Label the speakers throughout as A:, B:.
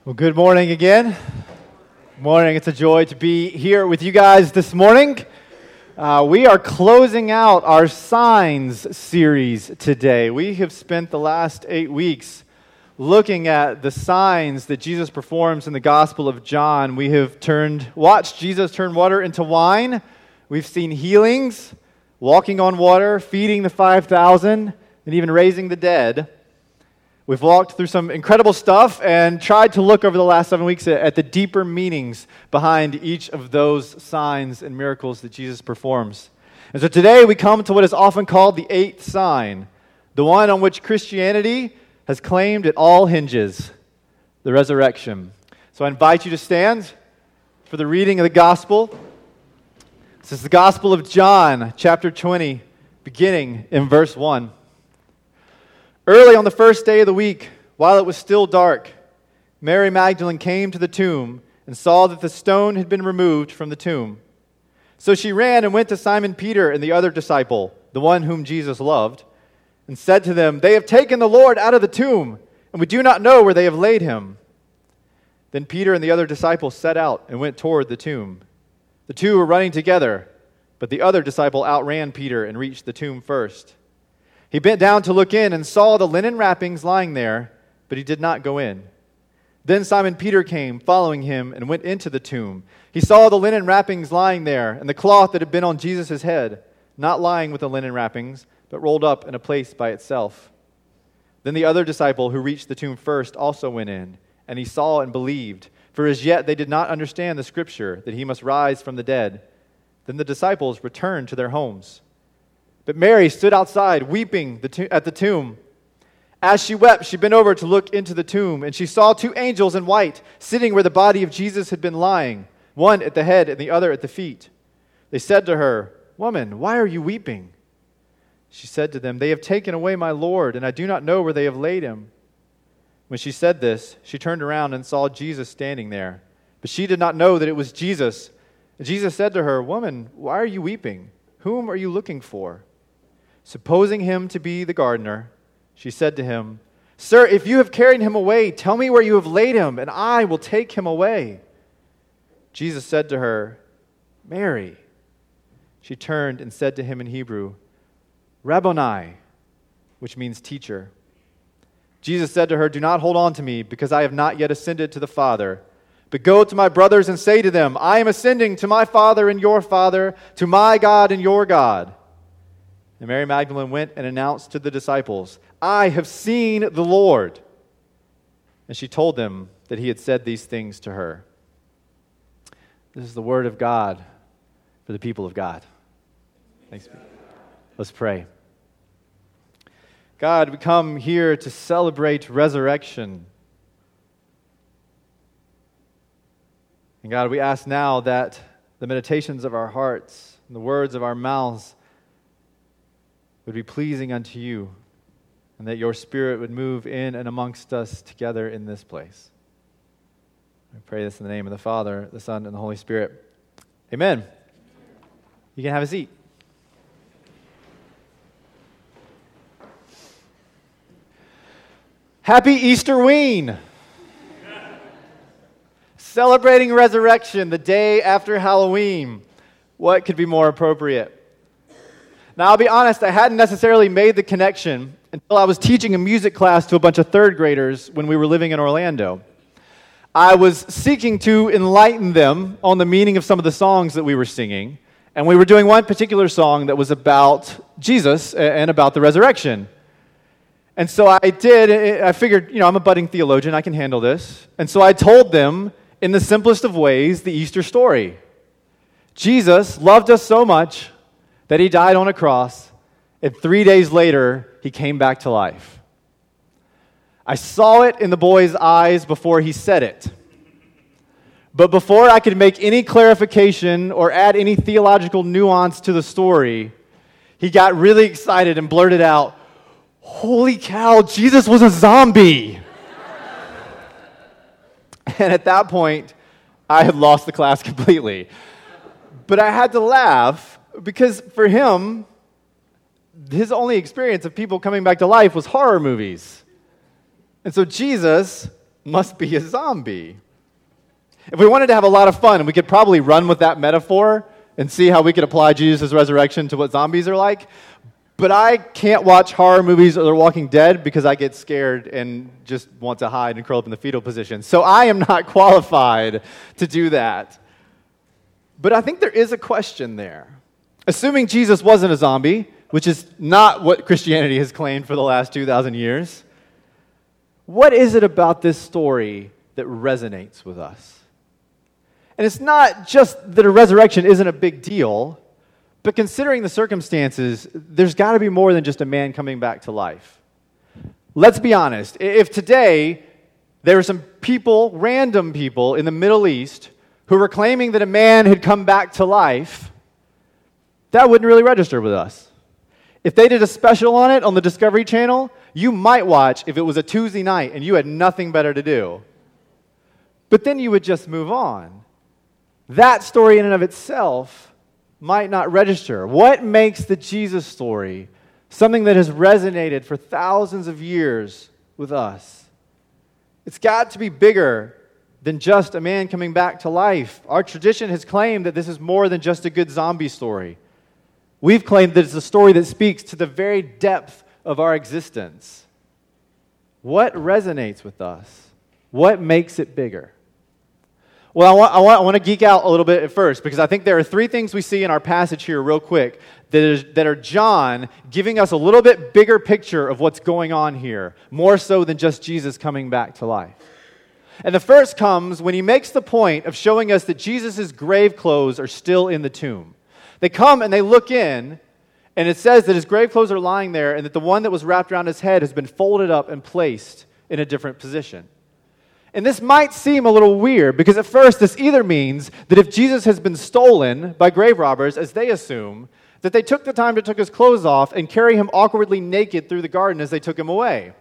A: Well, good morning again. Morning. It's a joy to be here with you guys this morning. We are closing out our Signs series today. We have spent the last 8 weeks looking at the signs that Jesus performs in the Gospel of John. We have watched Jesus turn water into wine. We've seen healings, walking on water, feeding the 5,000, and even raising the dead. We've walked through some incredible stuff and tried to look over the last 7 weeks at the deeper meanings behind each of those signs and miracles that Jesus performs. And so today we come to what is often called the eighth sign, the one on which Christianity has claimed it all hinges, the resurrection. So I invite you to stand for the reading of the gospel. This is the Gospel of John, chapter 20, beginning in verse 1. Early on the first day of the week, while it was still dark, Mary Magdalene came to the tomb and saw that the stone had been removed from the tomb. So she ran and went to Simon Peter and the other disciple, the one whom Jesus loved, and said to them, "They have taken the Lord out of the tomb, and we do not know where they have laid him." Then Peter and the other disciple set out and went toward the tomb. The two were running together, but the other disciple outran Peter and reached the tomb first. He bent down to look in and saw the linen wrappings lying there, but he did not go in. Then Simon Peter came, following him, and went into the tomb. He saw the linen wrappings lying there, and the cloth that had been on Jesus' head, not lying with the linen wrappings, but rolled up in a place by itself. Then the other disciple who reached the tomb first also went in, and he saw and believed, for as yet they did not understand the scripture that he must rise from the dead. Then the disciples returned to their homes. But Mary stood outside, weeping at the tomb. As she wept, she bent over to look into the tomb, and she saw two angels in white sitting where the body of Jesus had been lying, one at the head and the other at the feet. They said to her, "Woman, why are you weeping?" She said to them, "They have taken away my Lord, and I do not know where they have laid him." When she said this, she turned around and saw Jesus standing there. But she did not know that it was Jesus. And Jesus said to her, "Woman, why are you weeping? Whom are you looking for?" Supposing him to be the gardener, she said to him, "Sir, if you have carried him away, tell me where you have laid him, and I will take him away." Jesus said to her, "Mary." She turned and said to him in Hebrew, "Rabboni," which means teacher. Jesus said to her, "Do not hold on to me, because I have not yet ascended to the Father. But go to my brothers and say to them, I am ascending to my Father and your Father, to my God and your God." And Mary Magdalene went and announced to the disciples, "I have seen the Lord." And she told them that he had said these things to her. This is the word of God for the people of God. Thanks be. Let's pray. God, we come here to celebrate resurrection. And God, we ask now that the meditations of our hearts and the words of our mouths would be pleasing unto you, and that your Spirit would move in and amongst us together in this place. I pray this in the name of the Father, the Son, and the Holy Spirit. Amen. You can have a seat. Happy Easterween! Celebrating resurrection the day after Halloween. What could be more appropriate? Now, I'll be honest, I hadn't necessarily made the connection until I was teaching a music class to a bunch of third graders when we were living in Orlando. I was seeking to enlighten them on the meaning of some of the songs that we were singing, and we were doing one particular song that was about Jesus and about the resurrection. And so I figured, I'm a budding theologian, I can handle this. And so I told them, in the simplest of ways, the Easter story. Jesus loved us so much that he died on a cross, and 3 days later, he came back to life. I saw it in the boy's eyes before he said it. But before I could make any clarification or add any theological nuance to the story, he got really excited and blurted out, "Holy cow, Jesus was a zombie!" And at that point, I had lost the class completely. But I had to laugh, because for him, his only experience of people coming back to life was horror movies. And so Jesus must be a zombie. If we wanted to have a lot of fun, we could probably run with that metaphor and see how we could apply Jesus' resurrection to what zombies are like. But I can't watch horror movies or The Walking Dead because I get scared and just want to hide and curl up in the fetal position. So I am not qualified to do that. But I think there is a question there. Assuming Jesus wasn't a zombie, which is not what Christianity has claimed for the last 2,000 years, what is it about this story that resonates with us? And it's not just that a resurrection isn't a big deal, but considering the circumstances, there's got to be more than just a man coming back to life. Let's be honest. If today there were some people, random people in the Middle East who were claiming that a man had come back to life, that wouldn't really register with us. If they did a special on it on the Discovery Channel, you might watch if it was a Tuesday night and you had nothing better to do. But then you would just move on. That story in and of itself might not register. What makes the Jesus story something that has resonated for thousands of years with us? It's got to be bigger than just a man coming back to life. Our tradition has claimed that this is more than just a good zombie story. We've claimed that it's a story that speaks to the very depth of our existence. What resonates with us? What makes it bigger? Well, I want to geek out a little bit at first because I think there are three things we see in our passage here real quick that are John giving us a little bit bigger picture of what's going on here, more so than just Jesus coming back to life. And the first comes when he makes the point of showing us that Jesus' grave clothes are still in the tomb. They come and they look in, and it says that his grave clothes are lying there and that the one that was wrapped around his head has been folded up and placed in a different position. And this might seem a little weird because at first this either means that if Jesus has been stolen by grave robbers, as they assume, that they took the time to take his clothes off and carry him awkwardly naked through the garden as they took him away.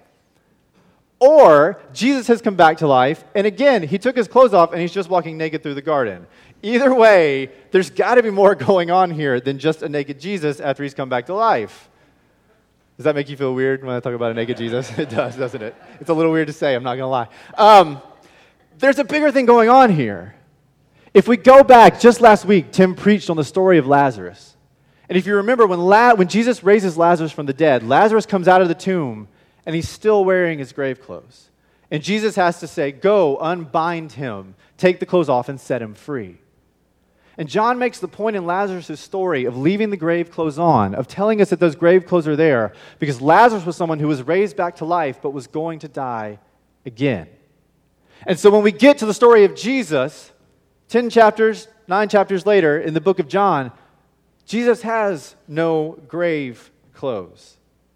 A: Or Jesus has come back to life, and again, he took his clothes off and he's just walking naked through the garden. Either way, there's got to be more going on here than just a naked Jesus after he's come back to life. Does that make you feel weird when I talk about a naked Jesus? It does, doesn't it? It's a little weird to say, I'm not going to lie. There's a bigger thing going on here. If we go back, just last week, Tim preached on the story of Lazarus. And if you remember, when Jesus raises Lazarus from the dead, Lazarus comes out of the tomb, and he's still wearing his grave clothes. And Jesus has to say, go, unbind him, take the clothes off, and set him free. And John makes the point in Lazarus' story of leaving the grave clothes on, of telling us that those grave clothes are there, because Lazarus was someone who was raised back to life, but was going to die again. And so when we get to the story of Jesus, 9 chapters later in the book of John, Jesus has no grave clothes.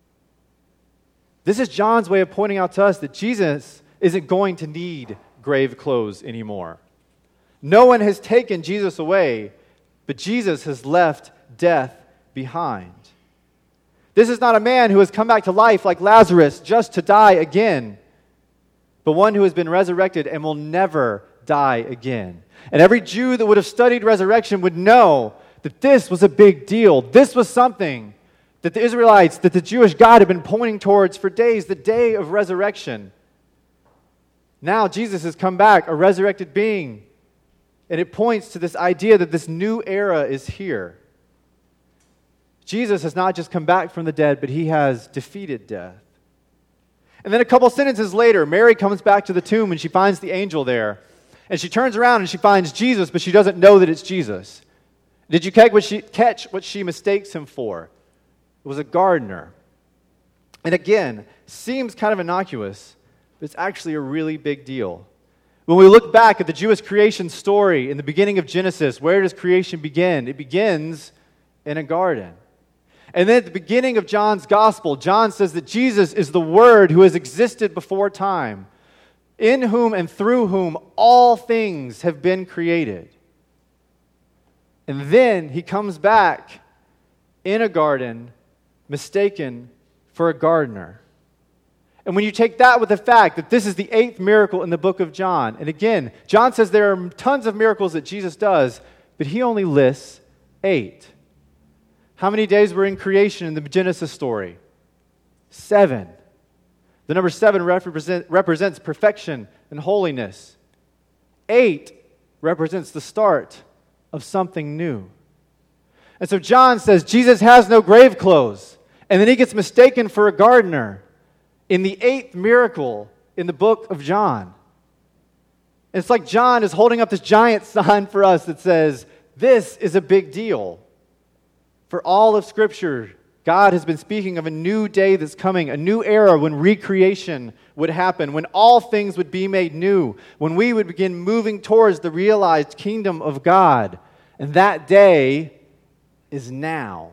A: This is John's way of pointing out to us that Jesus isn't going to need grave clothes anymore. No one has taken Jesus away, but Jesus has left death behind. This is not a man who has come back to life like Lazarus just to die again, but one who has been resurrected and will never die again. And every Jew that would have studied resurrection would know that this was a big deal. This was something that the Israelites, that the Jewish God had been pointing towards for days, the day of resurrection. Now Jesus has come back, a resurrected being. And it points to this idea that this new era is here. Jesus has not just come back from the dead, but he has defeated death. And then a couple sentences later, Mary comes back to the tomb and she finds the angel there. And she turns around and she finds Jesus, but she doesn't know that it's Jesus. Did you catch what she mistakes him for? It was a gardener. And again, seems kind of innocuous, but it's actually a really big deal. When we look back at the Jewish creation story in the beginning of Genesis, where does creation begin? It begins in a garden. And then at the beginning of John's gospel, John says that Jesus is the Word who has existed before time, in whom and through whom all things have been created. And then he comes back in a garden, mistaken for a gardener. And when you take that with the fact that this is the 8th miracle in the book of John, and again, John says there are tons of miracles that Jesus does, but he only lists 8. How many days were in creation in the Genesis story? 7. The number 7 represents perfection and holiness. 8 represents the start of something new. And so John says Jesus has no grave clothes, and then he gets mistaken for a gardener in the 8th miracle in the book of John. It's like John is holding up this giant sign for us that says, this is a big deal. For all of Scripture, God has been speaking of a new day that's coming, a new era when recreation would happen, when all things would be made new, when we would begin moving towards the realized kingdom of God. And that day is now.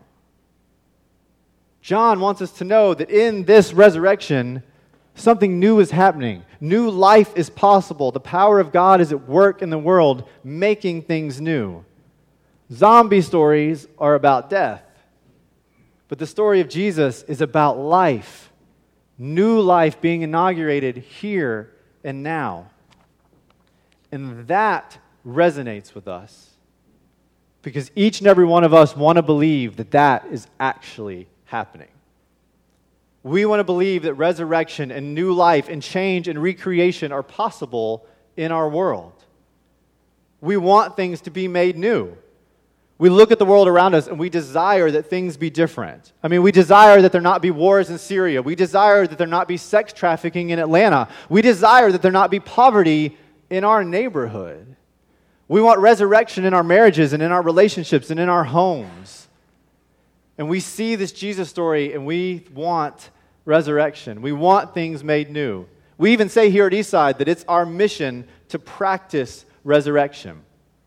A: John wants us to know that in this resurrection, something new is happening. New life is possible. The power of God is at work in the world, making things new. Zombie stories are about death. But the story of Jesus is about life. New life being inaugurated here and now. And that resonates with us. Because each and every one of us want to believe that that is actually happening. We want to believe that resurrection and new life and change and recreation are possible in our world. We want things to be made new. We look at the world around us and we desire that things be different. I mean, we desire that there not be wars in Syria. We desire that there not be sex trafficking in Atlanta. We desire that there not be poverty in our neighborhood. We want resurrection in our marriages and in our relationships and in our homes. And we see this Jesus story and we want resurrection. We want things made new. We even say here at Eastside that it's our mission to practice resurrection.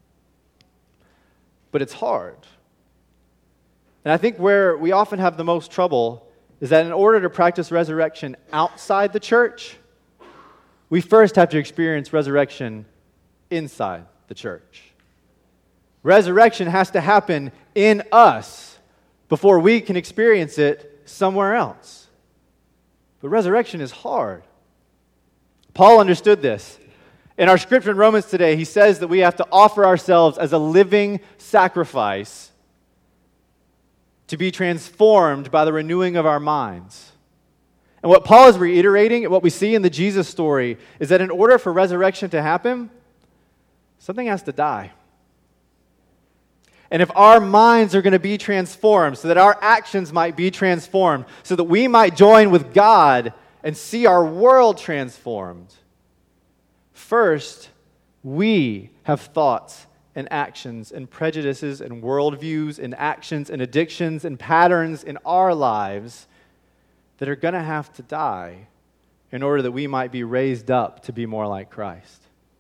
A: But it's hard. And I think where we often have the most trouble is that in order to practice resurrection outside the church, we first have to experience resurrection inside the church. Resurrection has to happen in us before we can experience it somewhere else. But resurrection is hard. Paul understood this. In our scripture in Romans today, he says that we have to offer ourselves as a living sacrifice to be transformed by the renewing of our minds. And what Paul is reiterating, and what we see in the Jesus story, is that in order for resurrection to happen, something has to die. And if our minds are going to be transformed, so that our actions might be transformed, so that we might join with God and see our world transformed, first, we have thoughts and actions and prejudices and worldviews and actions and addictions and patterns in our lives that are going to have to die in order that we might be raised up to be more like Christ.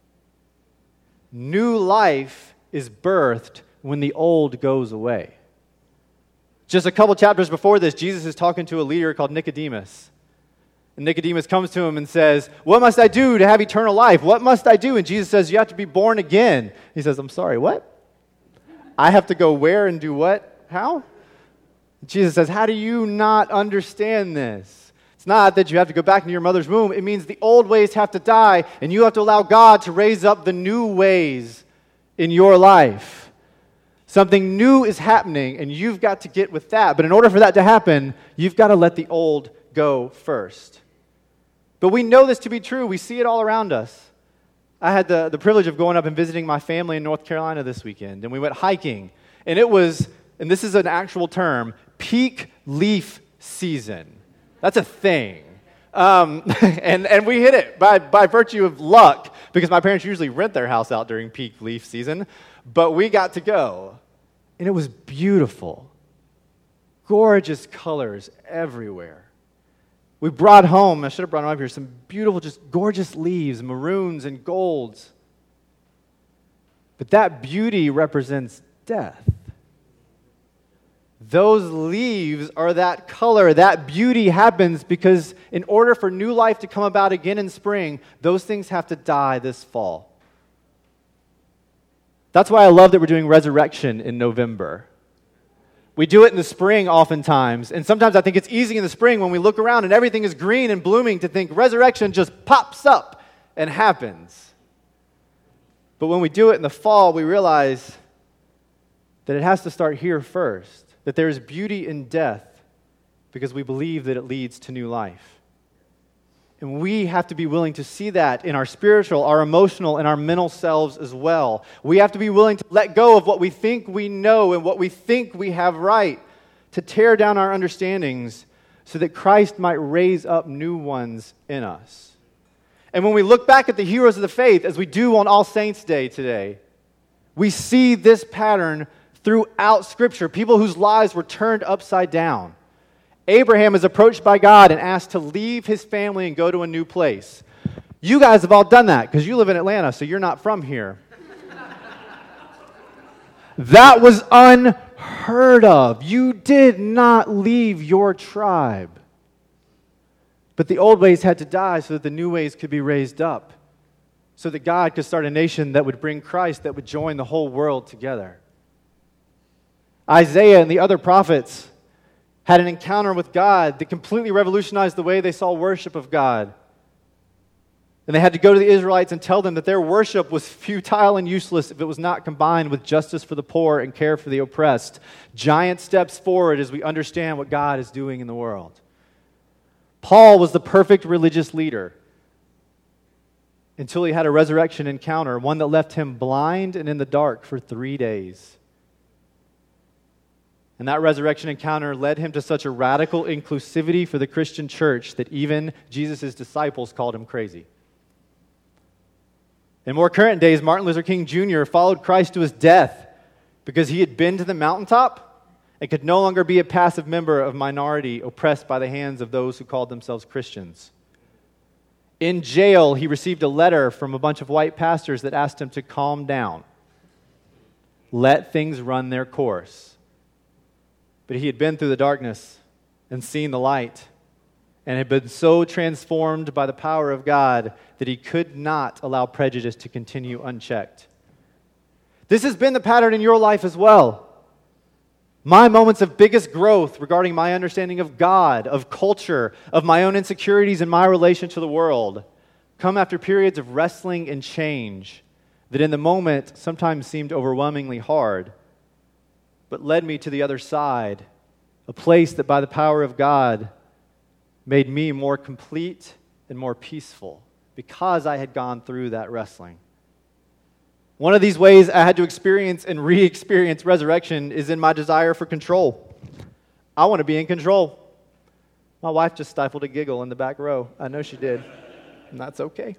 A: New life is birthed when the old goes away. Just a couple chapters before this, Jesus is talking to a leader called Nicodemus. And Nicodemus comes to him and says, "What must I do to have eternal life? What must I do?" And Jesus says, "You have to be born again." He says, "I'm sorry, what? I have to go where and do what? How?" Jesus says, "How do you not understand this? It's not that you have to go back into your mother's womb. It means the old ways have to die, and you have to allow God to raise up the new ways in your life. Something new is happening, and you've got to get with that. But in order for that to happen, you've got to let the old go first." But we know this to be true. We see it all around us. I had the privilege of going up and visiting my family in North Carolina this weekend, and we went hiking. And it was, and this is an actual term, peak leaf season. That's a thing. And we hit it by virtue of luck, because my parents usually rent their house out during peak leaf season. But we got to go. And it was beautiful. Gorgeous colors everywhere. We brought home, I should have brought them up here, some beautiful, just gorgeous leaves, maroons and golds. But that beauty represents death. Those leaves are that color, that beauty happens because in order for new life to come about again in spring, those things have to die this fall. That's why I love that we're doing resurrection in November. We do it in the spring oftentimes, and sometimes I think it's easy in the spring when we look around and everything is green and blooming to think resurrection just pops up and happens. But when we do it in the fall, we realize that it has to start here first, that there is beauty in death because we believe that it leads to new life. And we have to be willing to see that in our spiritual, our emotional, and our mental selves as well. We have to be willing to let go of what we think we know and what we think we have right, to tear down our understandings so that Christ might raise up new ones in us. And when we look back at the heroes of the faith, as we do on All Saints' Day today, we see this pattern throughout Scripture, people whose lives were turned upside down. Abraham is approached by God and asked to leave his family and go to a new place. You guys have all done that because you live in Atlanta, so you're not from here. That was unheard of. You did not leave your tribe. But the old ways had to die so that the new ways could be raised up, so that God could start a nation that would bring Christ, that would join the whole world together. Isaiah and the other prophets had an encounter with God that completely revolutionized the way they saw worship of God. And they had to go to the Israelites and tell them that their worship was futile and useless if it was not combined with justice for the poor and care for the oppressed. Giant steps forward as we understand what God is doing in the world. Paul was the perfect religious leader until he had a resurrection encounter, one that left him blind and in the dark for 3 days. And that resurrection encounter led him to such a radical inclusivity for the Christian church that even Jesus' disciples called him crazy. In more current days, Martin Luther King Jr. followed Christ to his death because he had been to the mountaintop and could no longer be a passive member of a minority oppressed by the hands of those who called themselves Christians. In jail, he received a letter from a bunch of white pastors that asked him to calm down, let things run their course. But he had been through the darkness and seen the light and had been so transformed by the power of God that he could not allow prejudice to continue unchecked. This has been the pattern in your life as well. My moments of biggest growth regarding my understanding of God, of culture, of my own insecurities and my relation to the world come after periods of wrestling and change that in the moment sometimes seemed overwhelmingly hard, but led me to the other side, a place that by the power of God made me more complete and more peaceful because I had gone through that wrestling. One of these ways I had to experience and re-experience resurrection is in my desire for control. I want to be in control. My wife just stifled a giggle in the back row. I know she did, and that's okay.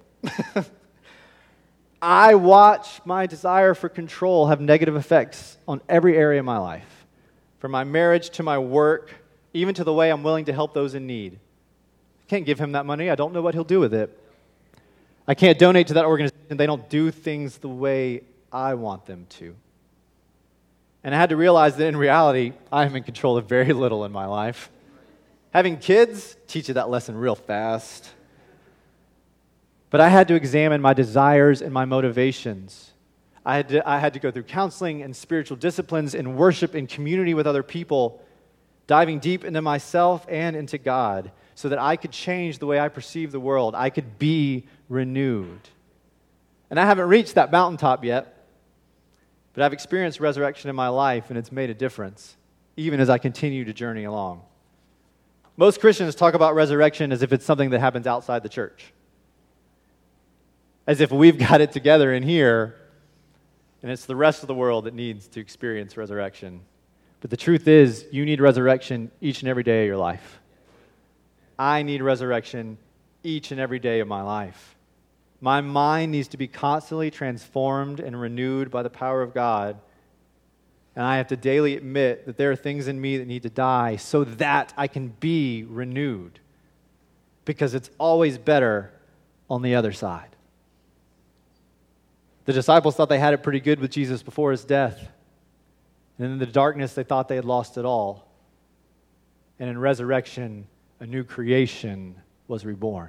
A: I watch my desire for control have negative effects on every area of my life, from my marriage to my work, even to the way I'm willing to help those in need. I can't give him that money. I don't know what he'll do with it. I can't donate to that organization. They don't do things the way I want them to. And I had to realize that in reality, I am in control of very little in my life. Having kids teach you that lesson real fast. But I had to examine my desires and my motivations. I had to go through counseling and spiritual disciplines and worship and community with other people, diving deep into myself and into God so that I could change the way I perceive the world. I could be renewed. And I haven't reached that mountaintop yet, but I've experienced resurrection in my life, and it's made a difference, even as I continue to journey along. Most Christians talk about resurrection as if it's something that happens outside the church, as if we've got it together in here, and it's the rest of the world that needs to experience resurrection. But the truth is, you need resurrection each and every day of your life. I need resurrection each and every day of my life. My mind needs to be constantly transformed and renewed by the power of God, and I have to daily admit that there are things in me that need to die so that I can be renewed, because it's always better on the other side. The disciples thought they had it pretty good with Jesus before his death. And in the darkness, they thought they had lost it all. And in resurrection, a new creation was reborn.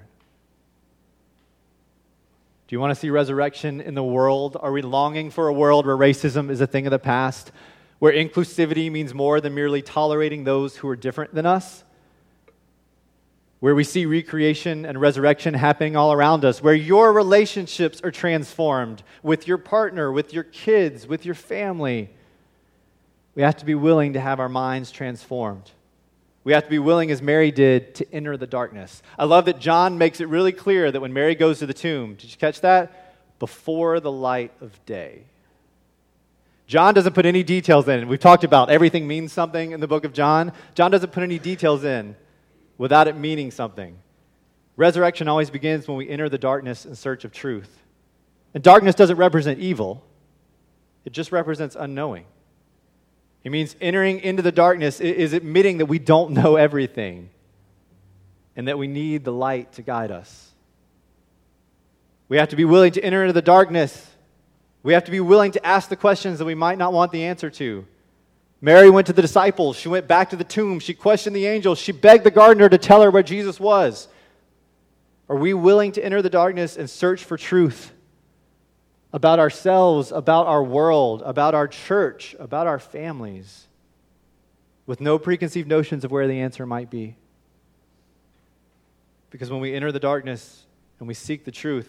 A: Do you want to see resurrection in the world? Are we longing for a world where racism is a thing of the past? Where inclusivity means more than merely tolerating those who are different than us? Where we see recreation and resurrection happening all around us, where your relationships are transformed with your partner, with your kids, with your family. We have to be willing to have our minds transformed. We have to be willing, as Mary did, to enter the darkness. I love that John makes it really clear that when Mary goes to the tomb, did you catch that? Before the light of day. John doesn't put any details in. We've talked about everything means something in the book of John. John doesn't put any details in without it meaning something. Resurrection always begins when we enter the darkness in search of truth. And darkness doesn't represent evil. It just represents unknowing. It means entering into the darkness is admitting that we don't know everything and that we need the light to guide us. We have to be willing to enter into the darkness. We have to be willing to ask the questions that we might not want the answer to. Mary went to the disciples. She went back to the tomb. She questioned the angels. She begged the gardener to tell her where Jesus was. Are we willing to enter the darkness and search for truth about ourselves, about our world, about our church, about our families, with no preconceived notions of where the answer might be? Because when we enter the darkness and we seek the truth,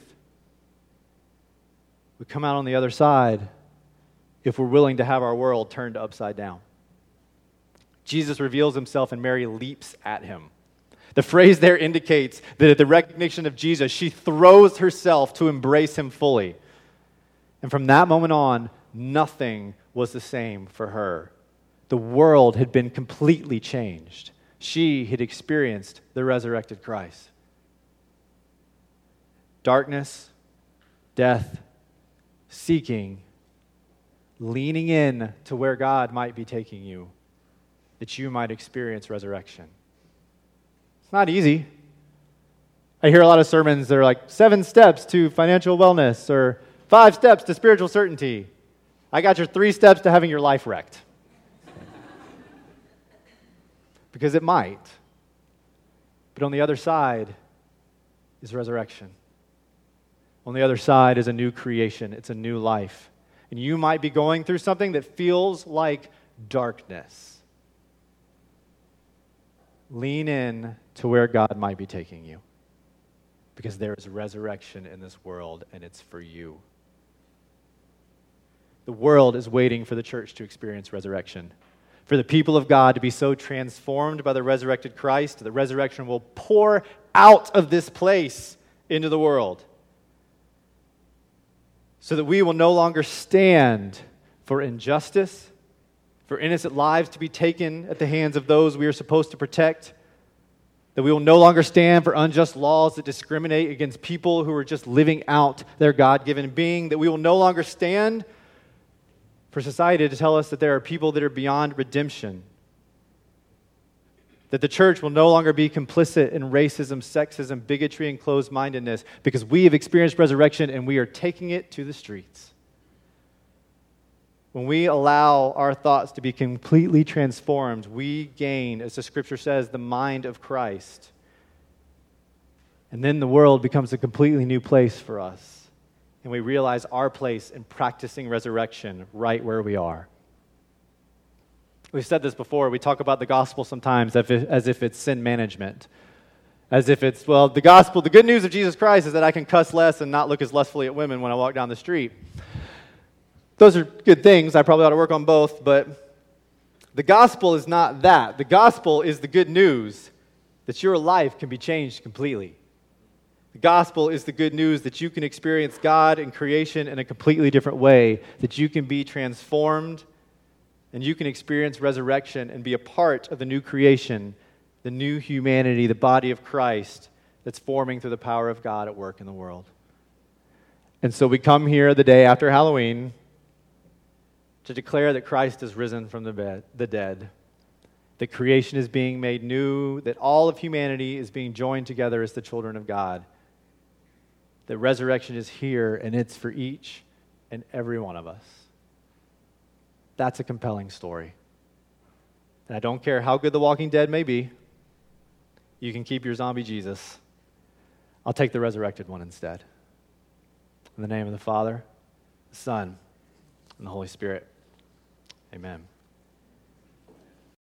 A: we come out on the other side if we're willing to have our world turned upside down. Jesus reveals himself and Mary leaps at him. The phrase there indicates that at the recognition of Jesus, she throws herself to embrace him fully. And from that moment on, nothing was the same for her. The world had been completely changed. She had experienced the resurrected Christ. Darkness, death, seeking, leaning in to where God might be taking you, that you might experience resurrection. It's not easy. I hear a lot of sermons that are like 7 steps to financial wellness or 5 steps to spiritual certainty. I got your 3 steps to having your life wrecked. Because it might. But on the other side is resurrection. On the other side is a new creation. It's a new life. And you might be going through something that feels like darkness. Lean in to where God might be taking you. Because there is resurrection in this world, and it's for you. The world is waiting for the church to experience resurrection. For the people of God to be so transformed by the resurrected Christ, the resurrection will pour out of this place into the world. So that we will no longer stand for injustice, for innocent lives to be taken at the hands of those we are supposed to protect, that we will no longer stand for unjust laws that discriminate against people who are just living out their God-given being, that we will no longer stand for society to tell us that there are people that are beyond redemption, that the church will no longer be complicit in racism, sexism, bigotry, and closed-mindedness, because we have experienced resurrection and we are taking it to the streets. When we allow our thoughts to be completely transformed, we gain, as the Scripture says, the mind of Christ. And then the world becomes a completely new place for us. And we realize our place in practicing resurrection right where we are. We've said this before. We talk about the gospel sometimes as if it's sin management. As if it's, well, the gospel, the good news of Jesus Christ is that I can cuss less and not look as lustfully at women when I walk down the street. Those are good things. I probably ought to work on both, but the gospel is not that. The gospel is the good news that your life can be changed completely. The gospel is the good news that you can experience God and creation in a completely different way, that you can be transformed and you can experience resurrection and be a part of the new creation, the new humanity, the body of Christ that's forming through the power of God at work in the world. And so we come here the day after Halloween to declare that Christ is risen from the dead, that creation is being made new, that all of humanity is being joined together as the children of God, that resurrection is here and it's for each and every one of us. That's a compelling story. And I don't care how good The Walking Dead may be, you can keep your zombie Jesus. I'll take the resurrected one instead. In the name of the Father, the Son, and the Holy Spirit. Amen.